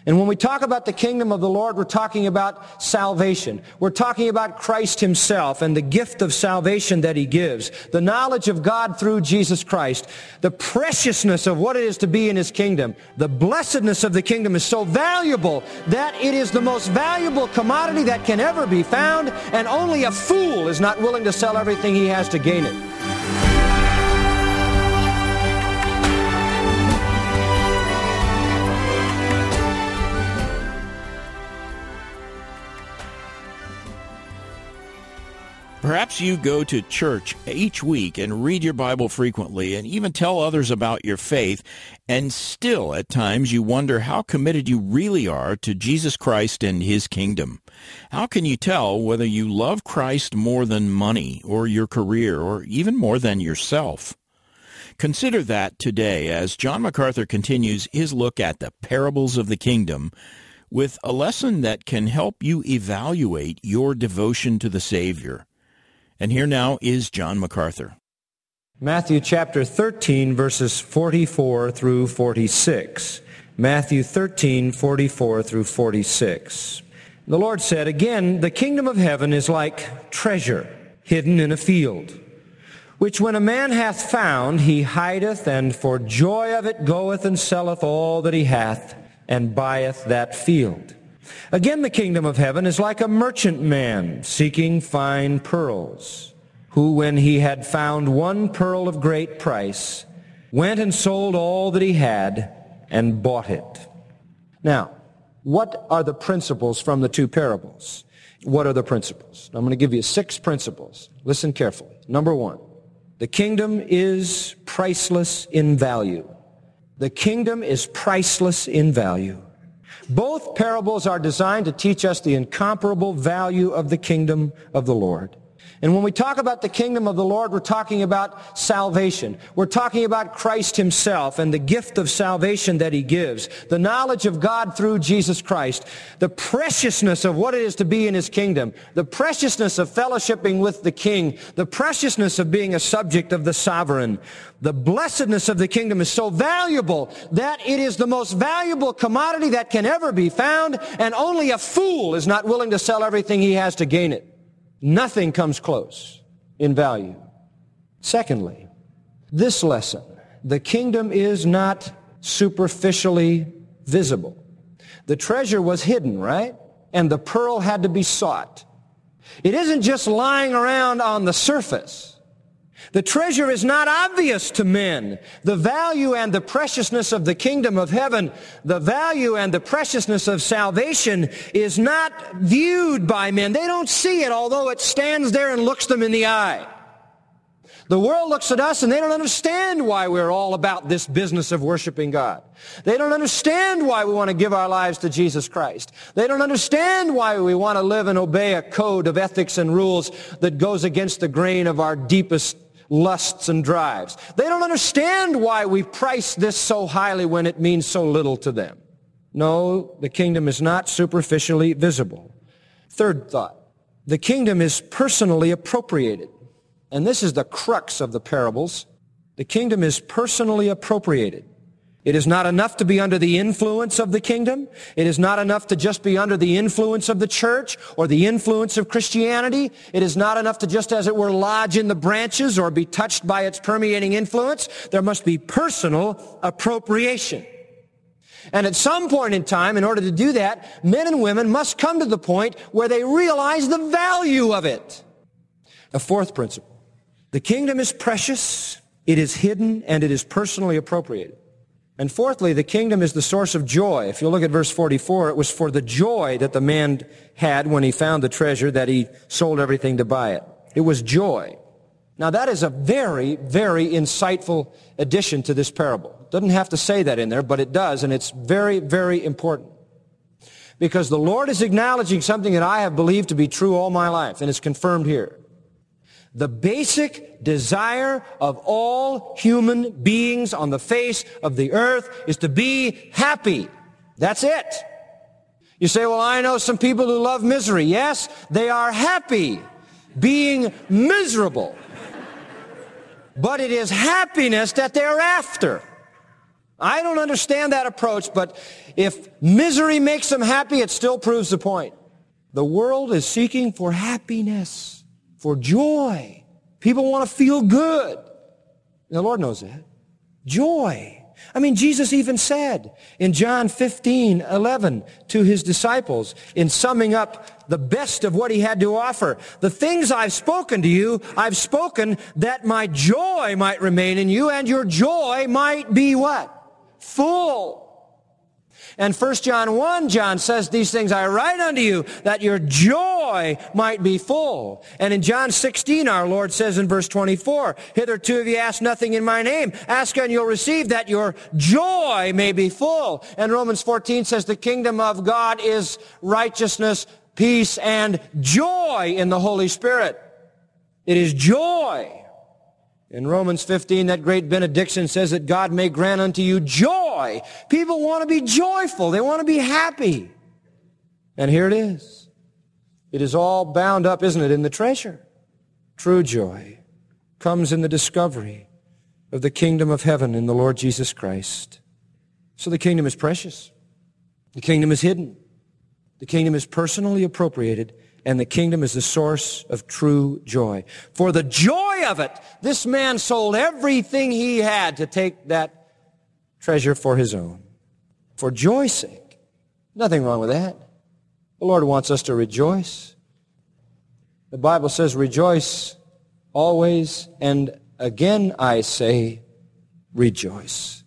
And when we talk about the kingdom of the Lord, we're talking about salvation. We're talking about Christ himself and the gift of salvation that he gives, the knowledge of God through Jesus Christ, the preciousness of what it is to be in his kingdom. The blessedness of the kingdom is so valuable that it is the most valuable commodity that can ever be found, and only a fool is not willing to sell everything he has to gain it. Perhaps you go to church each week and read your Bible frequently and even tell others about your faith, and still at times you wonder how committed you really are to Jesus Christ and his kingdom. How can you tell whether you love Christ more than money or your career or even more than yourself? Consider that today as John MacArthur continues his look at the parables of the kingdom with a lesson that can help you evaluate your devotion to the Savior. And here now is John MacArthur. Matthew chapter 13, verses 44 through 46. Matthew 13, 44 through 46. The Lord said, "Again, the kingdom of heaven is like treasure hidden in a field, which when a man hath found, he hideth, and for joy of it goeth and selleth all that he hath, and buyeth that field. Again, the kingdom of heaven is like a merchant man seeking fine pearls, who, when he had found one pearl of great price, went and sold all that he had and bought it." Now, what are the principles from the two parables? What are the principles? I'm going to give you 6 principles. Listen carefully. Number 1, the kingdom is priceless in value. The kingdom is priceless in value. Both parables are designed to teach us the incomparable value of the kingdom of the Lord. And when we talk about the kingdom of the Lord, we're talking about salvation. We're talking about Christ himself and the gift of salvation that he gives, the knowledge of God through Jesus Christ, the preciousness of what it is to be in his kingdom, the preciousness of fellowshipping with the king, the preciousness of being a subject of the sovereign. The blessedness of the kingdom is so valuable that it is the most valuable commodity that can ever be found, and only a fool is not willing to sell everything he has to gain it. Nothing comes close in value. Secondly, this lesson, the kingdom is not superficially visible. The treasure was hidden, right? And the pearl had to be sought. It isn't just lying around on the surface. The treasure is not obvious to men. The value and the preciousness of the kingdom of heaven, the value and the preciousness of salvation is not viewed by men. They don't see it, although it stands there and looks them in the eye. The world looks at us and they don't understand why we're all about this business of worshiping God. They don't understand why we want to give our lives to Jesus Christ. They don't understand why we want to live and obey a code of ethics and rules that goes against the grain of our deepest lusts and drives. They don't understand why we price this so highly when it means so little to them. No, the kingdom is not superficially visible. Third thought, the kingdom is personally appropriated. And this is the crux of the parables. The kingdom is personally appropriated. It is not enough to be under the influence of the kingdom. It is not enough to just be under the influence of the church or the influence of Christianity. It is not enough to just, as it were, lodge in the branches or be touched by its permeating influence. There must be personal appropriation. And at some point in time, in order to do that, men and women must come to the point where they realize the value of it. A fourth principle. The kingdom is precious, it is hidden, and it is personally appropriated. And fourthly, the kingdom is the source of joy. If you look at verse 44, it was for the joy that the man had when he found the treasure that he sold everything to buy it. It was joy. Now that is a very, very insightful addition to this parable. It doesn't have to say that in there, but it does, and it's very, very important. Because the Lord is acknowledging something that I have believed to be true all my life, and it's confirmed here. The basic desire of all human beings on the face of the earth is to be happy. That's it. You say, well, I know some people who love misery. Yes, they are happy being miserable. But it is happiness that they're after. I don't understand that approach, but if misery makes them happy, it still proves the point. The world is seeking for happiness, for joy. People want to feel good. The Lord knows that. Joy. I mean, Jesus even said in John 15:11 to his disciples, in summing up the best of what he had to offer, the things I've spoken to you, I've spoken that my joy might remain in you and your joy might be what? Full. And 1 John 1, John says, these things I write unto you, that your joy might be full. And in John 16, our Lord says in verse 24, hitherto have you asked nothing in my name. Ask and you'll receive, that your joy may be full. And Romans 14 says, the kingdom of God is righteousness, peace, and joy in the Holy Spirit. It is joy. In Romans 15, that great benediction says that God may grant unto you joy. People want to be joyful. They want to be happy. And here it is. It is all bound up, isn't it, in the treasure. True joy comes in the discovery of the kingdom of heaven in the Lord Jesus Christ. So the kingdom is precious. The kingdom is hidden. The kingdom is personally appropriated. And the kingdom is the source of true joy. For the joy of it, this man sold everything he had to take that treasure for his own. For joy's sake. Nothing wrong with that. The Lord wants us to rejoice. The Bible says, rejoice always, and again I say, rejoice.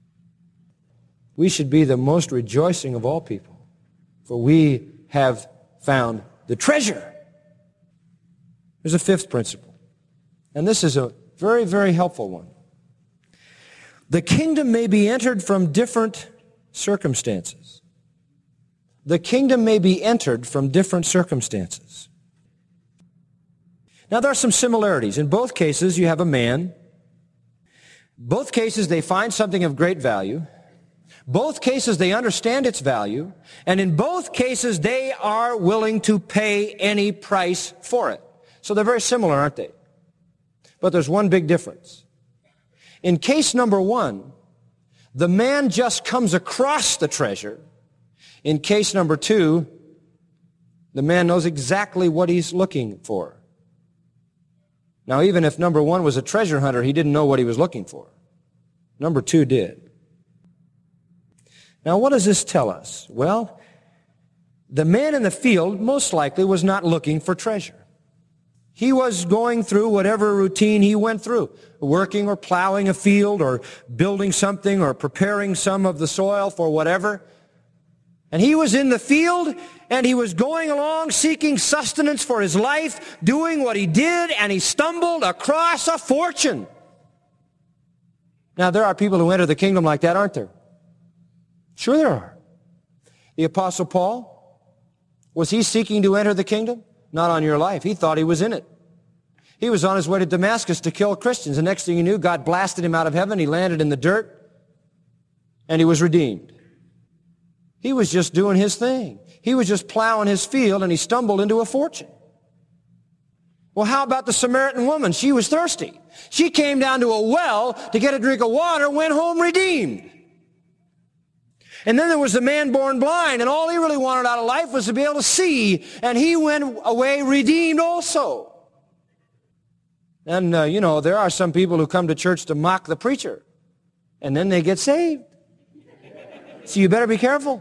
We should be the most rejoicing of all people, for we have found the treasure. There's a fifth principle, and this is a very, very helpful one. The kingdom may be entered from different circumstances. The kingdom may be entered from different circumstances. Now, there are some similarities. In both cases, you have a man. Both cases, they find something of great value. Both cases, they understand its value, and in both cases, they are willing to pay any price for it. So they're very similar, aren't they? But there's one big difference. In case number one, the man just comes across the treasure. In case number two, the man knows exactly what he's looking for. Now, even if number one was a treasure hunter, he didn't know what he was looking for. Number two did. Now, what does this tell us? Well, the man in the field most likely was not looking for treasure. He was going through whatever routine he went through, working or plowing a field or building something or preparing some of the soil for whatever. And he was in the field and he was going along seeking sustenance for his life, doing what he did, and he stumbled across a fortune. Now, there are people who enter the kingdom like that, aren't there? Sure there are. The Apostle Paul, was he seeking to enter the kingdom? Not on your life. He thought he was in it. He was on his way to Damascus to kill Christians. The next thing you knew, God blasted him out of heaven. He landed in the dirt, and he was redeemed. He was just doing his thing. He was just plowing his field, and he stumbled into a fortune. Well, how about the Samaritan woman? She was thirsty. She came down to a well to get a drink of water, went home redeemed. And then there was the man born blind, and all he really wanted out of life was to be able to see, and he went away redeemed also. And, there are some people who come to church to mock the preacher, and then they get saved. So you better be careful.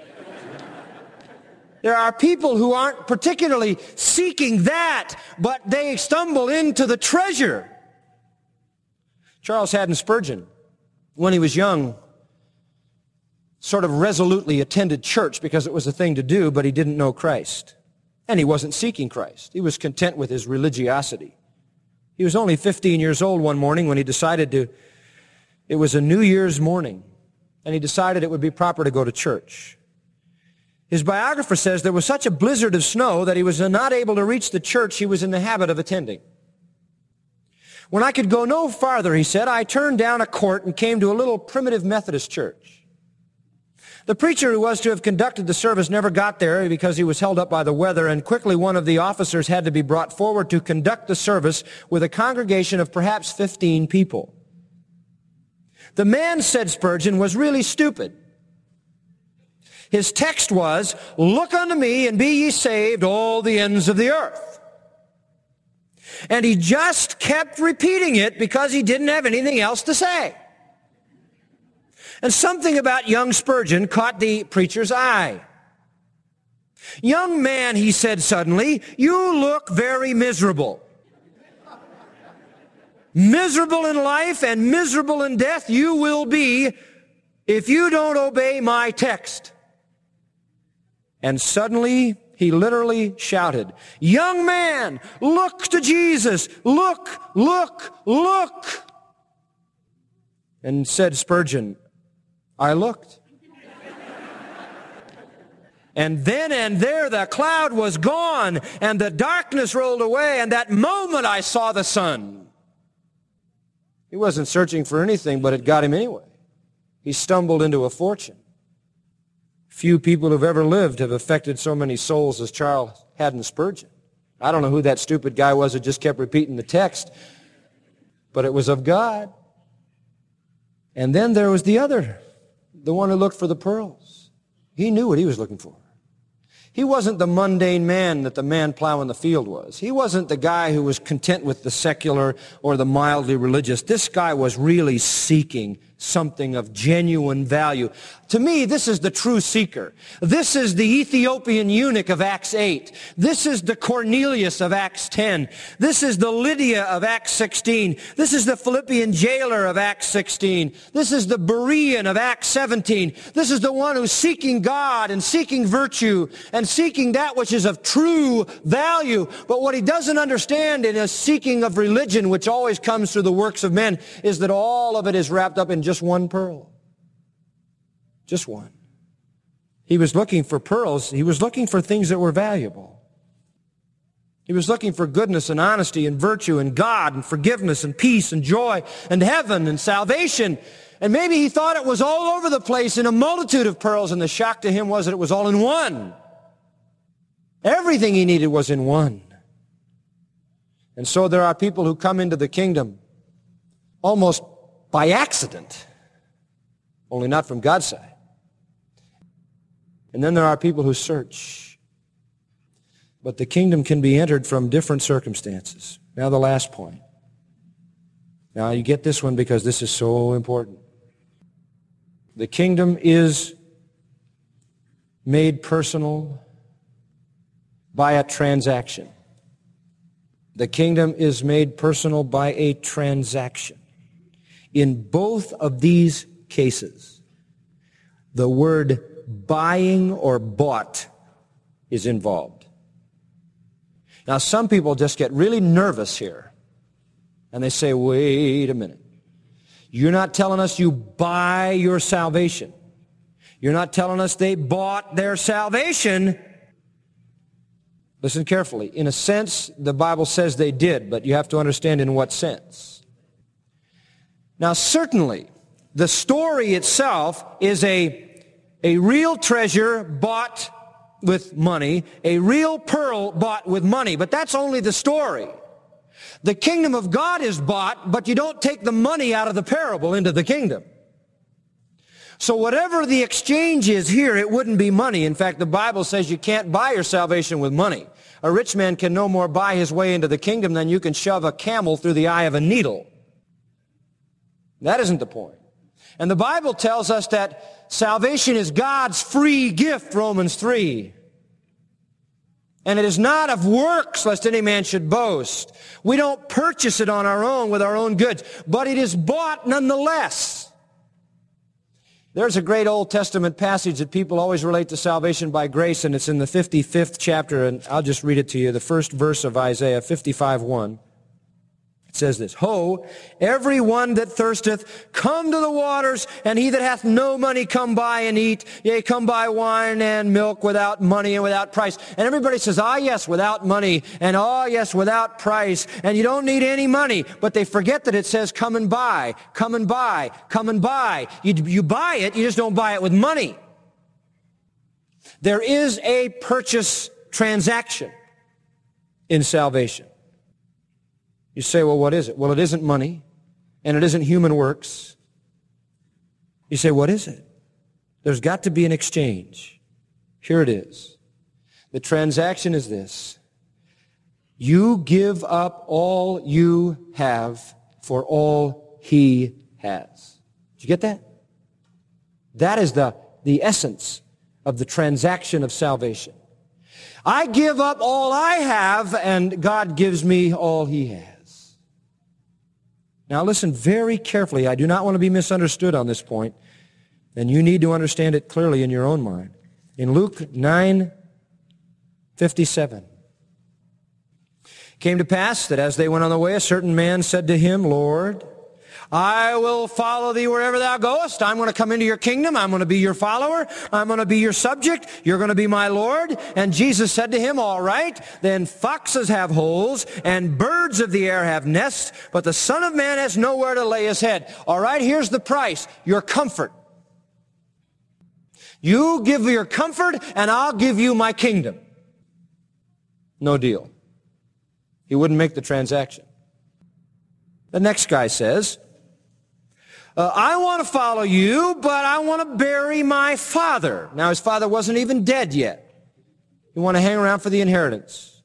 There are people who aren't particularly seeking that, but they stumble into the treasure. Charles Haddon Spurgeon, when he was young, sort of resolutely attended church because it was a thing to do, but he didn't know Christ. And he wasn't seeking Christ. He was content with his religiosity. He was only 15 years old one morning when he decided it was a New Year's morning, and he decided it would be proper to go to church. His biographer says there was such a blizzard of snow that he was not able to reach the church he was in the habit of attending. When I could go no farther, he said, I turned down a court and came to a little primitive Methodist church. The preacher who was to have conducted the service never got there because he was held up by the weather, and quickly one of the officers had to be brought forward to conduct the service with a congregation of perhaps 15 people. The man, said Spurgeon, was really stupid. His text was, "Look unto me and be ye saved, all the ends of the earth." And he just kept repeating it because he didn't have anything else to say. And something about young Spurgeon caught the preacher's eye. "Young man," he said suddenly, "you look very miserable. Miserable in life and miserable in death you will be if you don't obey my text." And suddenly he literally shouted, "Young man, look to Jesus. Look, look, look." And said Spurgeon, "I looked." And then and there the cloud was gone, and the darkness rolled away, and that moment I saw the sun. He wasn't searching for anything, but it got him anyway. He stumbled into a fortune. Few people who've ever lived have affected so many souls as Charles Haddon Spurgeon. I don't know who that stupid guy was that just kept repeating the text, but it was of God. And then there was the other, the one who looked for the pearls. He knew what he was looking for. He wasn't the mundane man that the man plowing the field was. He wasn't the guy who was content with the secular or the mildly religious. This guy was really seeking something of genuine value. To me, this is the true seeker. This is the Ethiopian eunuch of Acts 8. This is the Cornelius of Acts 10. This is the Lydia of Acts 16. This is the Philippian jailer of Acts 16. This is the Berean of Acts 17. This is the one who's seeking God and seeking virtue and seeking that which is of true value. But what he doesn't understand in his seeking of religion, which always comes through the works of men, is that all of it is wrapped up in just one pearl. Just one. He was looking for pearls. He was looking for things that were valuable. He was looking for goodness and honesty and virtue and God and forgiveness and peace and joy and heaven and salvation. And maybe he thought it was all over the place in a multitude of pearls, and the shock to him was that it was all in one. Everything he needed was in one. And so there are people who come into the kingdom almost by accident, only not from God's side. And then there are people who search. But the kingdom can be entered from different circumstances. Now the last point. Now you get this one because this is so important. The kingdom is made personal by a transaction. The kingdom is made personal by a transaction. In both of these cases, the word buying or bought is involved. Now, some people just get really nervous here, and they say, wait a minute. You're not telling us you buy your salvation. You're not telling us they bought their salvation. Listen carefully. In a sense, the Bible says they did, but you have to understand in what sense. Now, certainly, the story itself is a real treasure bought with money, a real pearl bought with money, but that's only the story. The kingdom of God is bought, but you don't take the money out of the parable into the kingdom. So whatever the exchange is here, it wouldn't be money. In fact, the Bible says you can't buy your salvation with money. A rich man can no more buy his way into the kingdom than you can shove a camel through the eye of a needle. That isn't the point. And the Bible tells us that salvation is God's free gift, Romans 3. And it is not of works, lest any man should boast. We don't purchase it on our own with our own goods, but it is bought nonetheless. There's a great Old Testament passage that people always relate to salvation by grace, and it's in the 55th chapter, and I'll just read it to you, the first verse of Isaiah 55:1. It says this, Ho, every one that thirsteth, come to the waters, and he that hath no money, come buy and eat. Yea, come buy wine and milk without money and without price. And everybody says, ah, yes, without money, and ah, yes, without price, and you don't need any money. But they forget that it says, come and buy, come and buy, come and buy. You buy it, you just don't buy it with money. There is a purchase transaction in salvation. You say, well, what is it? Well, it isn't money, and it isn't human works, You say, what is it? There's got to be an exchange. Here it is. The transaction is this. You give up all you have for all he has. Did you get that? That is the essence of the transaction of salvation. I give up all I have, and God gives me all he has. Now listen very carefully. I do not want to be misunderstood on this point, and you need to understand it clearly in your own mind. In Luke 9:57, it came to pass that as they went on the way, a certain man said to him, Lord, I will follow thee wherever thou goest. I'm going to come into your kingdom. I'm going to be your follower. I'm going to be your subject. You're going to be my Lord. And Jesus said to him, all right, then foxes have holes and birds of the air have nests, but the Son of Man has nowhere to lay his head. All right, here's the price, your comfort. You give your comfort and I'll give you my kingdom. No deal. He wouldn't make the transaction. The next guy says, I want to follow you, but I want to bury my father. Now, his father wasn't even dead yet. You want to hang around for the inheritance.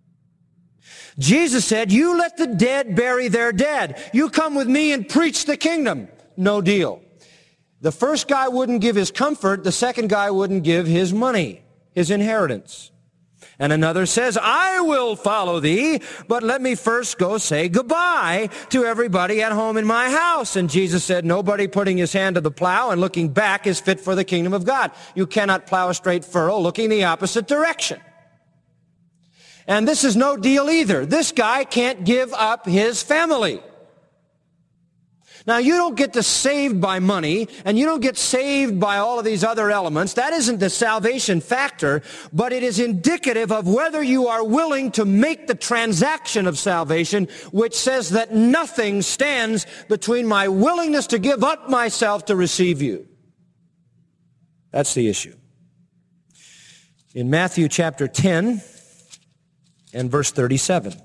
Jesus said, you let the dead bury their dead. You come with me and preach the kingdom. No deal. The first guy wouldn't give his comfort. The second guy wouldn't give his money, his inheritance. And another says, I will follow thee, but let me first go say goodbye to everybody at home in my house. And Jesus said, nobody putting his hand to the plow and looking back is fit for the kingdom of God. You cannot plow a straight furrow looking the opposite direction. And this is no deal either. This guy can't give up his family. Now, you don't get saved by money, and you don't get saved by all of these other elements. That isn't the salvation factor, but it is indicative of whether you are willing to make the transaction of salvation, which says that nothing stands between my willingness to give up myself to receive you. That's the issue. In Matthew chapter 10 and verse 37.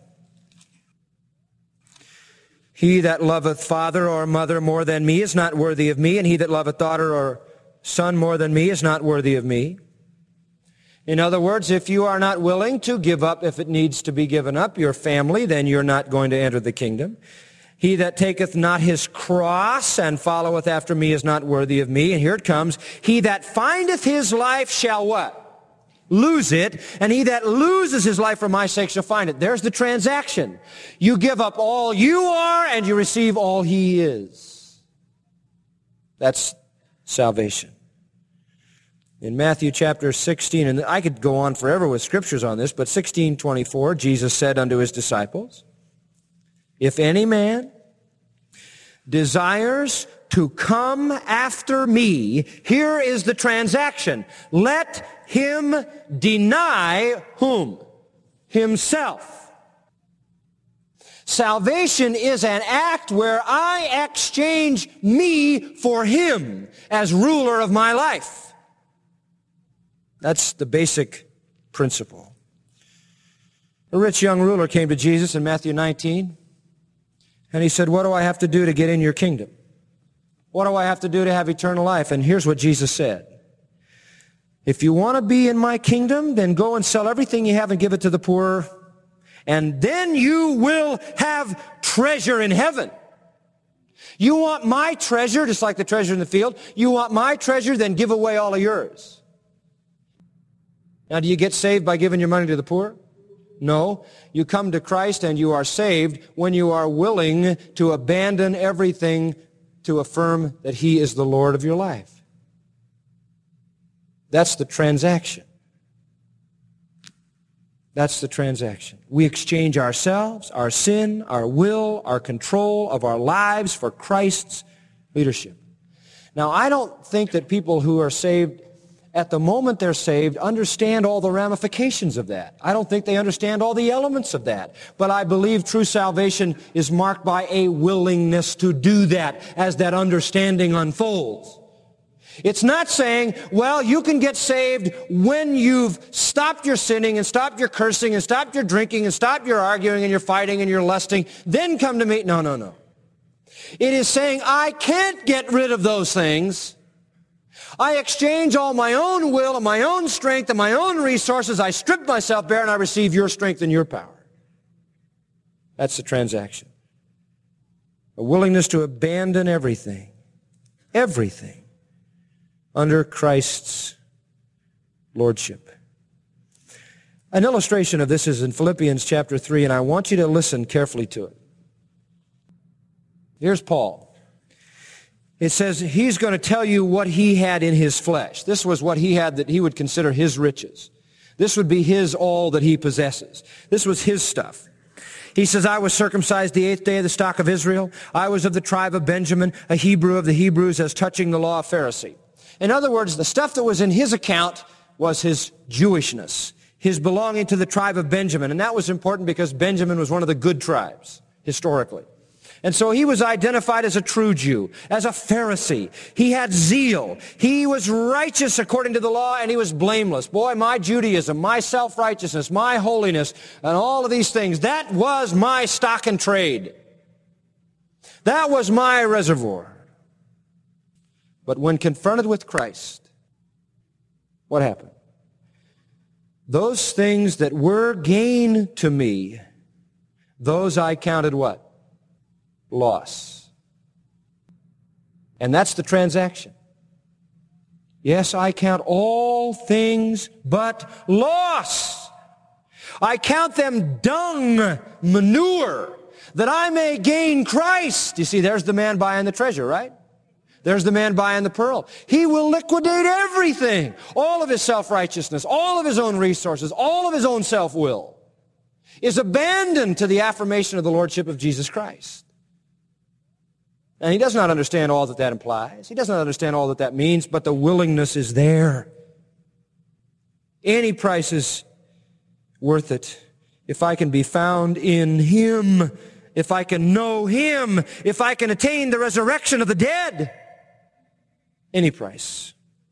He that loveth father or mother more than me is not worthy of me, and he that loveth daughter or son more than me is not worthy of me. In other words, if you are not willing to give up, if it needs to be given up, your family, then you're not going to enter the kingdom. He that taketh not his cross and followeth after me is not worthy of me. And here it comes. He that findeth his life shall what? Lose it, and he that loses his life for my sake shall find it. There's the transaction. You give up all you are, and you receive all he is. That's salvation. In Matthew chapter 16, and I could go on forever with scriptures on this, but 16:24, Jesus said unto his disciples, if any man desires to come after me, here is the transaction. Let him deny whom? Himself. Salvation is an act where I exchange me for him as ruler of my life. That's the basic principle. A rich young ruler came to Jesus in Matthew 19, and he said, what do I have to do to get in your kingdom? What do I have to do to have eternal life? And here's what Jesus said. If you want to be in my kingdom, then go and sell everything you have and give it to the poor, and then you will have treasure in heaven. You want my treasure, just like the treasure in the field. You want my treasure, then give away all of yours. Now, do you get saved by giving your money to the poor? No. You come to Christ and you are saved when you are willing to abandon everything to affirm that he is the Lord of your life. That's the transaction. That's the transaction. We exchange ourselves, our sin, our will, our control of our lives for Christ's leadership. Now, I don't think that people who are saved at the moment they're saved understand all the ramifications of that. I don't think they understand all the elements of that. But I believe true salvation is marked by a willingness to do that as that understanding unfolds. It's not saying, well, you can get saved when you've stopped your sinning and stopped your cursing and stopped your drinking and stopped your arguing and your fighting and your lusting, then come to me. No, no, no. It is saying, I can't get rid of those things. I exchange all my own will and my own strength and my own resources. I strip myself bare and I receive your strength and your power. That's the transaction. A willingness to abandon everything, under Christ's lordship. An illustration of this is in Philippians chapter 3, and I want you to listen carefully to it. Here's Paul. It says he's going to tell you what he had in his flesh. This was what he had that he would consider his riches. This would be his all that he possesses. This was his stuff. He says, I was circumcised the 8th day of the stock of Israel. I was of the tribe of Benjamin, a Hebrew of the Hebrews, as touching the law of Pharisee. In other words, the stuff that was in his account was his Jewishness, his belonging to the tribe of Benjamin. And that was important because Benjamin was one of the good tribes, historically. And so he was identified as a true Jew, as a Pharisee. He had zeal. He was righteous according to the law, and he was blameless. Boy, my Judaism, my self-righteousness, my holiness, and all of these things, that was my stock and trade. That was my reservoir. But when confronted with Christ, what happened? Those things that were gain to me, those I counted what? Loss. And that's the transaction. Yes, I count all things but loss. I count them dung, manure, that I may gain Christ. You see, there's the man buying the treasure, right? There's the man buying the pearl. He will liquidate everything, all of his self-righteousness, all of his own resources, all of his own self-will is abandoned to the affirmation of the lordship of Jesus Christ. And he does not understand all that implies. He does not understand all that means, but the willingness is there. Any price is worth it if I can be found in him, if I can know him, if I can attain the resurrection of the dead. Any price.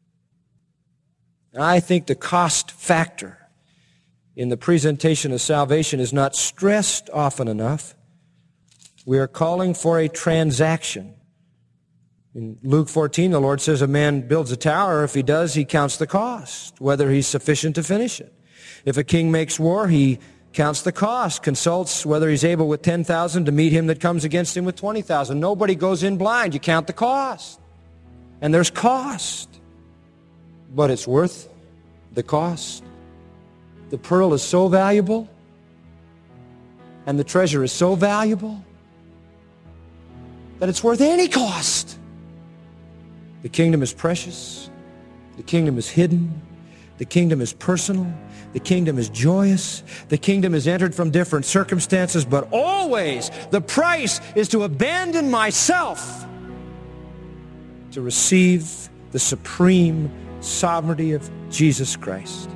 And I think the cost factor in the presentation of salvation is not stressed often enough. We are calling for a transaction. In Luke 14, the Lord says a man builds a tower. If he does, he counts the cost, whether he's sufficient to finish it. If a king makes war, he counts the cost, consults whether he's able with 10,000 to meet him that comes against him with 20,000. Nobody goes in blind. You count the cost. And there's cost. But it's worth the cost. The pearl is so valuable, and the treasure is so valuable, that it's worth any cost. The kingdom is precious. The kingdom is hidden. The kingdom is personal. The kingdom is joyous. The kingdom is entered from different circumstances, but always the price is to abandon myself to receive the supreme sovereignty of Jesus Christ.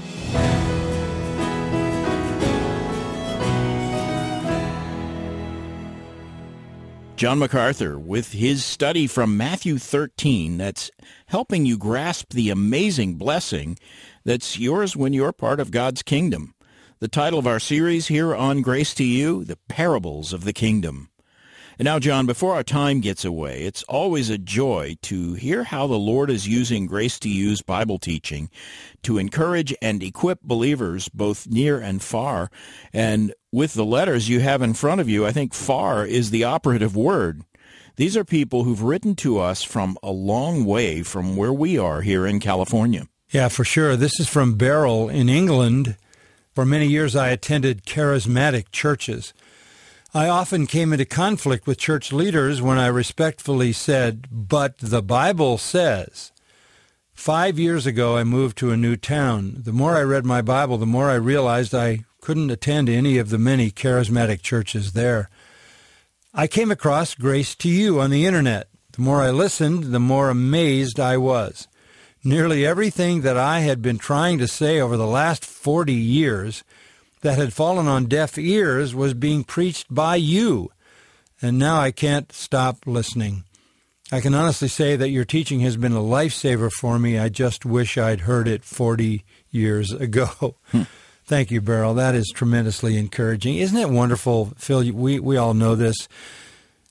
John MacArthur with his study from Matthew 13 that's helping you grasp the amazing blessing that's yours when you're part of God's kingdom. The title of our series here on Grace to You, The Parables of the Kingdom. And now, John, before our time gets away, it's always a joy to hear how the Lord is using Grace to You's Bible teaching to encourage and equip believers both near and far. And with the letters you have in front of you, I think far is the operative word. These are people who've written to us from a long way from where we are here in California. Yeah, for sure. This is from Beryl in England. For many years, I attended charismatic churches. I often came into conflict with church leaders when I respectfully said, "But the Bible says." 5 years ago, I moved to a new town. The more I read my Bible, the more I realized I couldn't attend any of the many charismatic churches there. I came across Grace to You on the Internet. The more I listened, the more amazed I was. Nearly everything that I had been trying to say over the last 40 years that had fallen on deaf ears was being preached by you. And now I can't stop listening. I can honestly say that your teaching has been a lifesaver for me. I just wish I'd heard it 40 years ago. Thank you, Beryl. That is tremendously encouraging. Isn't it wonderful, Phil? We all know this.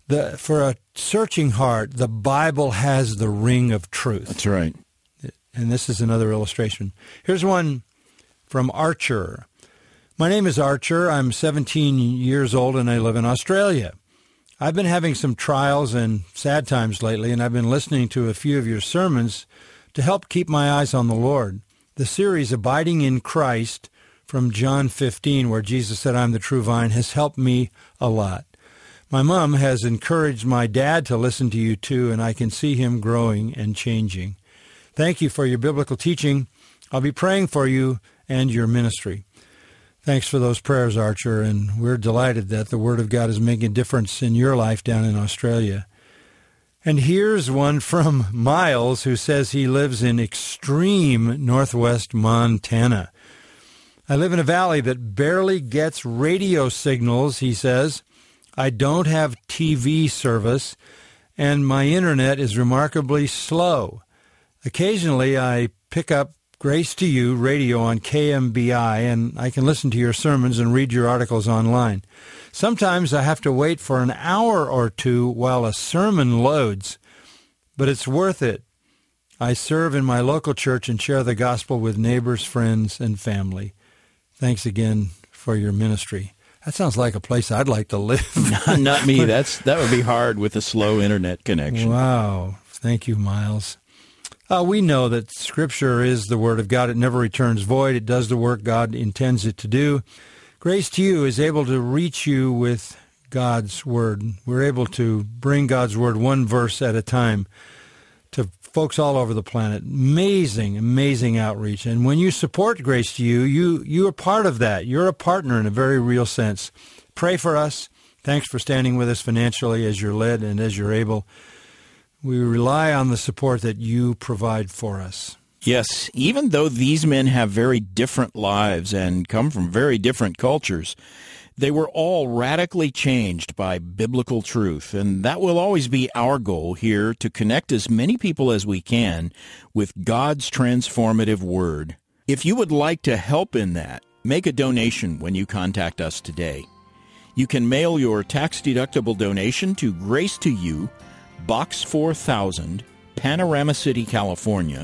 For a searching heart, the Bible has the ring of truth. That's right. And this is another illustration. Here's one from Archer. My name is Archer. I'm 17 years old, and I live in Australia. I've been having some trials and sad times lately, and I've been listening to a few of your sermons to help keep my eyes on the Lord. The series Abiding in Christ from John 15, where Jesus said, I'm the true vine, has helped me a lot. My mom has encouraged my dad to listen to you too, and I can see him growing and changing. Thank you for your biblical teaching. I'll be praying for you and your ministry. Thanks for those prayers, Archer, and we're delighted that the Word of God is making a difference in your life down in Australia. And here's one from Miles, who says he lives in extreme northwest Montana. I live in a valley that barely gets radio signals, he says. I don't have TV service, and my internet is remarkably slow. Occasionally, I pick up Grace to You radio on KMBI, and I can listen to your sermons and read your articles online. Sometimes I have to wait for an hour or two while a sermon loads, but it's worth it. I serve in my local church and share the gospel with neighbors, friends, and family. Thanks again for your ministry. That sounds like a place I'd like to live. Not me. That would be hard with a slow internet connection. Wow. Thank you, Miles. We know that Scripture is the Word of God. It never returns void. It does the work God intends it to do. Grace to You is able to reach you with God's Word. We're able to bring God's Word one verse at a time to folks all over the planet. Amazing, amazing outreach. And when you support Grace to You, you are part of that. You're a partner in a very real sense. Pray for us. Thanks for standing with us financially as you're led and as you're able. We rely on the support that you provide for us. Yes, even though these men have very different lives and come from very different cultures, they were all radically changed by biblical truth, and that will always be our goal here, to connect as many people as we can with God's transformative Word. If you would like to help in that, make a donation when you contact us today. You can mail your tax-deductible donation to Grace to You, Box 4000, Panorama City, California,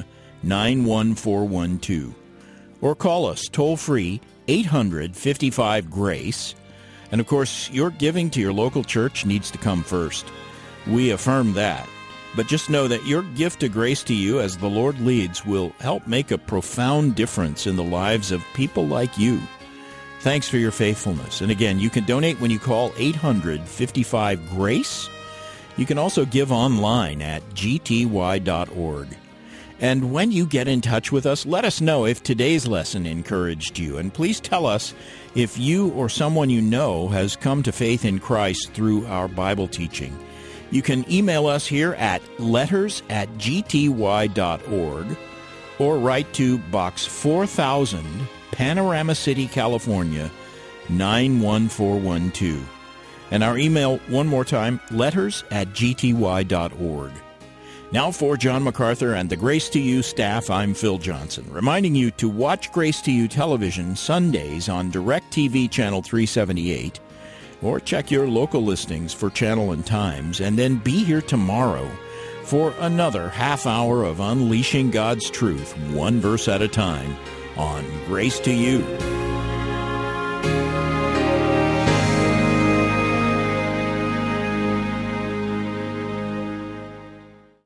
91412. Or call us toll-free 800-55-GRACE. And, of course, your giving to your local church needs to come first. We affirm that. But just know that your gift to Grace to You, as the Lord leads, will help make a profound difference in the lives of people like you. Thanks for your faithfulness. And again, you can donate when you call 800-55-GRACE. You can also give online at gty.org. And when you get in touch with us, let us know if today's lesson encouraged you. And please tell us if you or someone you know has come to faith in Christ through our Bible teaching. You can email us here at letters@gty.org or write to Box 4000, Panorama City, California, 91412. And our email, one more time, letters@gty.org. Now for John MacArthur and the Grace to You staff, I'm Phil Johnson, reminding you to watch Grace to You television Sundays on DirecTV Channel 378, or check your local listings for channel and times, and then be here tomorrow for another half hour of unleashing God's truth, one verse at a time, on Grace to You.